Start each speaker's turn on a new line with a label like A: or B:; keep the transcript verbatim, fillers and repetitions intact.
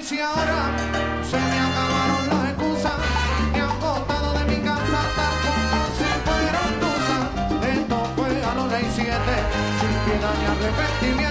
A: si ahora se me acabaron las excusas. Me han botado de mi casa tal como si fueran tusas. Esto fue a los ley siete, sin piedad ni arrepentimiento.